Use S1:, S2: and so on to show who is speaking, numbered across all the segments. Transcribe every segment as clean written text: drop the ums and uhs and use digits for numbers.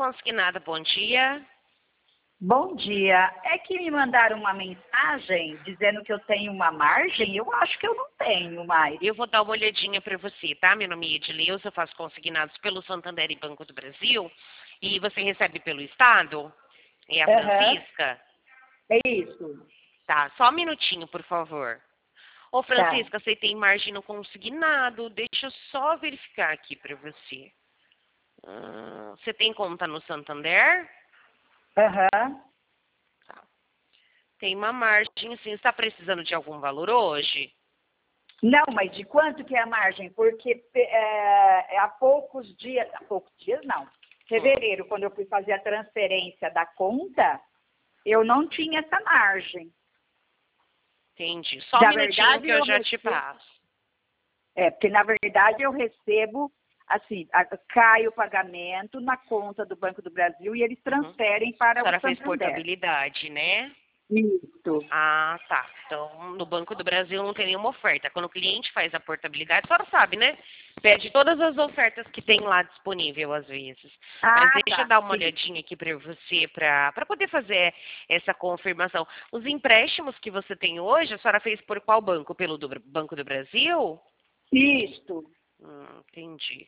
S1: Consignado, bom dia.
S2: Bom dia. É que me mandaram uma mensagem dizendo que eu tenho uma margem. Eu acho que eu não tenho mais.
S1: Eu vou dar uma olhadinha para você, tá? Meu nome é Edileuza, eu faço consignados pelo Santander e Banco do Brasil. E você recebe pelo Estado? É a Francisca?
S2: É isso.
S1: Tá, só um minutinho, por favor. Ô, Francisca,
S2: Tá.
S1: você tem margem no consignado? Deixa eu só verificar aqui para você. Você tem conta no Santander?
S2: Aham.
S1: Tá. Tem uma margem, sim. Você está precisando de algum valor hoje?
S2: Não, mas de quanto que é a margem? Porque há poucos dias não. Fevereiro, quando eu fui fazer a transferência da conta, eu não tinha essa margem.
S1: Entendi. Só um
S2: Na
S1: minutinho
S2: verdade,
S1: que eu já te passo.
S2: Porque na verdade eu recebo, assim, cai o pagamento na conta do Banco do Brasil e eles transferem
S1: A
S2: para o
S1: senhora fez
S2: Santander.
S1: portabilidade, né?
S2: Isso.
S1: Ah, tá. Então, no Banco do Brasil não tem nenhuma oferta. Quando o cliente faz a portabilidade, a senhora sabe, né? Pede todas as ofertas que tem lá disponível, às vezes. Mas deixa eu dar uma olhadinha aqui para você, para poder fazer essa confirmação. Os empréstimos que você tem hoje, a senhora fez por qual banco? Pelo Banco do Brasil?
S2: Isso.
S1: Entendi.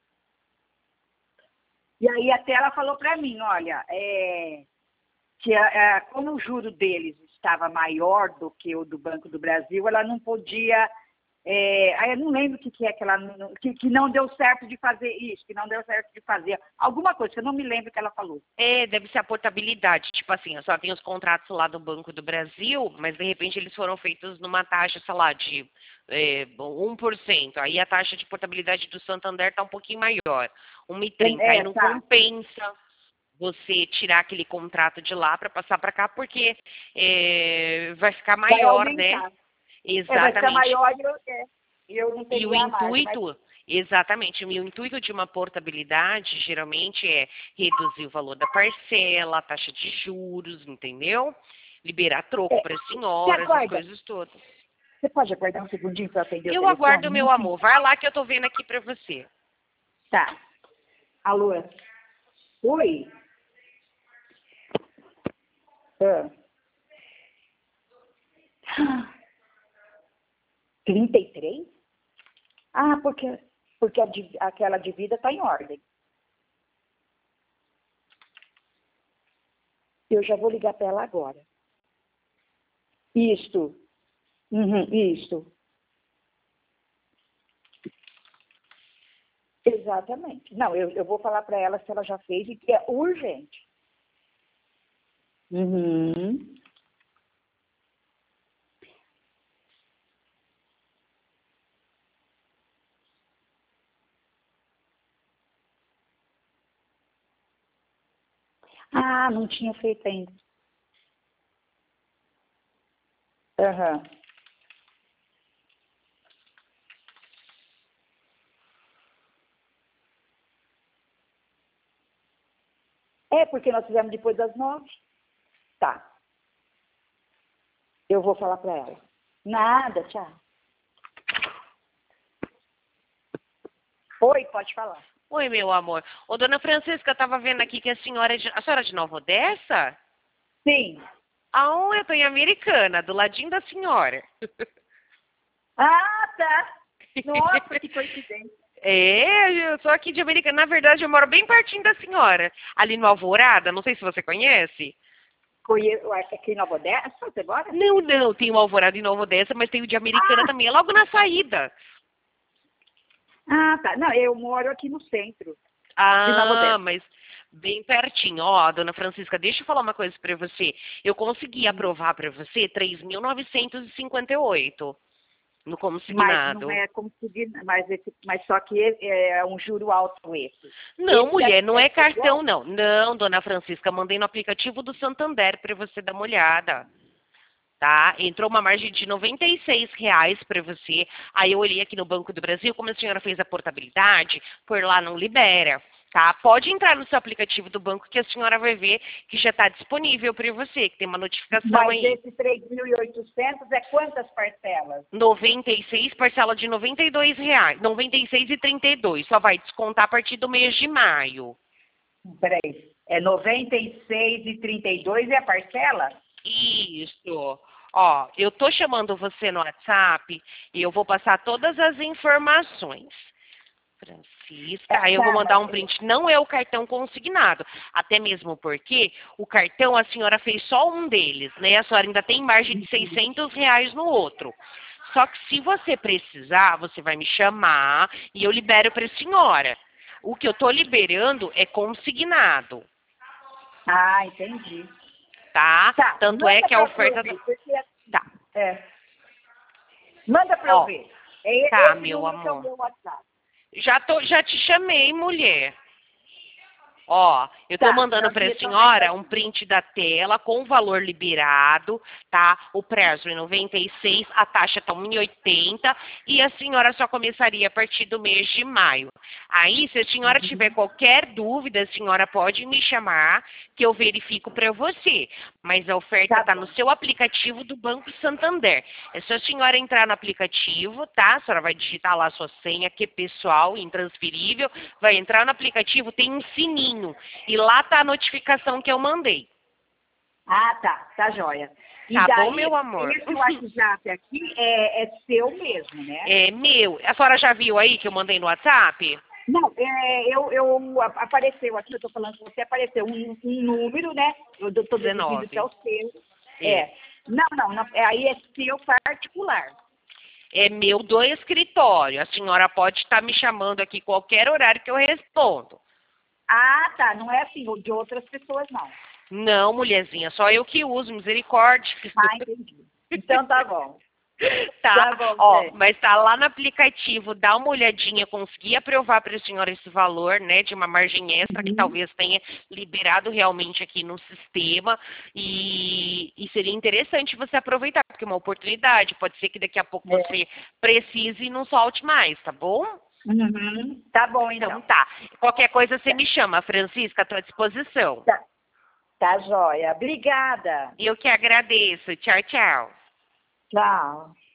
S2: E aí até ela falou para mim, olha, que como o juro deles estava maior do que o do Banco do Brasil, ela não podia. Aí eu não lembro o que é que ela que não deu certo de fazer isso, que não deu certo de fazer alguma coisa, que eu não me lembro o que ela falou.
S1: Deve ser a portabilidade. Tipo assim, a senhora tem os contratos lá do Banco do Brasil, mas de repente eles foram feitos numa taxa, sei lá, de 1%. Aí a taxa de portabilidade do Santander está um pouquinho maior, 1,30. Aí não compensa você tirar aquele contrato de lá para passar para cá, porque vai ficar maior, né? Exatamente.
S2: Vai ficar maior e eu não teria
S1: E o intuito,
S2: mais.
S1: exatamente, o intuito de uma portabilidade geralmente é reduzir o valor da parcela, a taxa de juros, entendeu? Liberar troco para a senhora, essas coisas todas.
S2: Você pode aguardar um segundinho para atender o
S1: Eu
S2: telefone?
S1: aguardo, meu amor. Vai lá que eu tô vendo aqui para você.
S2: Tá. Alô? Oi? 33? Ah, porque aquela dívida está em ordem. Eu já vou ligar para ela agora. Isto. Isto. Exatamente. Não, eu vou falar para ela se ela já fez e que é urgente. Ah, não tinha feito ainda. Porque nós fizemos depois das 9. Tá. Eu vou falar para ela. Nada, tchau. Oi, pode falar.
S1: Oi, meu amor. Ô, dona Francisca, eu tava vendo aqui que a senhora é de Nova Odessa?
S2: Sim.
S1: Eu tô em Americana, do ladinho da senhora.
S2: Ah, tá. Nossa, que coincidência.
S1: Eu sou aqui de Americana. Na verdade, eu moro bem pertinho da senhora. Ali no Alvorada, não sei se você conhece.
S2: Conheço aqui em Nova Odessa, você mora?
S1: Não, tem o Alvorada em Nova Odessa, mas tem o de Americana também. É logo na saída.
S2: Ah, tá. Não, eu moro aqui no centro de Nova Odessa.
S1: Mas bem pertinho. Ó, dona Francisca, deixa eu falar uma coisa para você. Eu consegui aprovar para você 3.958 no consignado.
S2: Mas não é consignado, mas só que é um juro alto esse.
S1: Não, mulher, não é cartão, não. Não, dona Francisca, mandei no aplicativo do Santander para você dar uma olhada. Tá? Entrou uma margem de R$ 96 para você. Aí eu olhei aqui no Banco do Brasil, como a senhora fez a portabilidade, por lá não libera. Tá? Pode entrar no seu aplicativo do banco que a senhora vai ver que já está disponível para você, que tem uma notificação aí.
S2: Mas esse 3.800 é quantas parcelas?
S1: 96, parcela de R$ 92, 96,32. Só vai descontar a partir do mês de maio.
S2: Peraí. É 96,32 e a parcela?
S1: Isso. Ó, eu tô chamando você no WhatsApp e eu vou passar todas as informações. Francisca, aí eu vou
S2: Tá,
S1: mandar
S2: mas
S1: um print. Não é o cartão consignado, até mesmo porque o cartão a senhora fez só um deles, né? A senhora ainda tem margem de R$ 600 no outro. Só que se você precisar, você vai me chamar e eu libero para a senhora. O que eu tô liberando é consignado,
S2: entendi.
S1: tá?
S2: Tá,
S1: Tanto é
S2: manda
S1: que a
S2: para eu
S1: oferta
S2: ver,
S1: do...
S2: porque
S1: Tá,
S2: é, manda para eu
S1: ó,
S2: ver. É
S1: tá,
S2: esse
S1: meu
S2: número que é o
S1: amor.
S2: meu WhatsApp.
S1: Já te chamei, mulher. Ó, eu estou
S2: Tá,
S1: mandando
S2: para
S1: para
S2: mim
S1: a
S2: é também
S1: senhora um
S2: aqui.
S1: print da tela com o valor liberado, tá? O preço é 96, a taxa está 1,80 e a senhora só começaria a partir do mês de maio. Aí, se a senhora tiver qualquer dúvida, a senhora pode me chamar que eu verifico para você. Mas a oferta
S2: Tá
S1: está no
S2: bom.
S1: seu aplicativo do Banco Santander. É só a senhora entrar no aplicativo, tá? A senhora vai digitar lá a sua senha, que é pessoal, intransferível. Vai entrar no aplicativo, tem um sininho. E lá tá a notificação que eu mandei.
S2: Tá joia. E
S1: Tá bom,
S2: daí,
S1: meu amor?
S2: esse WhatsApp aqui é seu mesmo, né?
S1: É meu. A senhora já viu aí que eu mandei no WhatsApp?
S2: Não, apareceu aqui, eu tô falando com você, apareceu um número, né? Eu tô deduzindo que é
S1: 19.
S2: o seu.
S1: É.
S2: É. Não, aí é seu particular.
S1: É meu do escritório. A senhora pode estar me chamando aqui qualquer horário que eu respondo.
S2: Tá, não é assim, de outras pessoas, não.
S1: Não, mulherzinha, só eu que uso, misericórdia.
S2: Entendi. Então tá bom. Tá
S1: Tá,
S2: bom,
S1: ó,
S2: Zé.
S1: mas tá lá no aplicativo, dá uma olhadinha, consegui aprovar para a senhora esse valor, né, de uma margem extra que
S2: Uhum.
S1: talvez tenha liberado realmente aqui no sistema e seria interessante você aproveitar, porque é uma oportunidade, pode ser que daqui a pouco
S2: É.
S1: você precise e não solte mais, tá bom?
S2: Uhum. Tá bom,
S1: Então
S2: então.
S1: tá, qualquer coisa você
S2: Tá,
S1: me chama, Francisca, à tua disposição.
S2: tá, tá joia. Obrigada.
S1: Eu que agradeço, tchau, tchau.
S2: Tchau.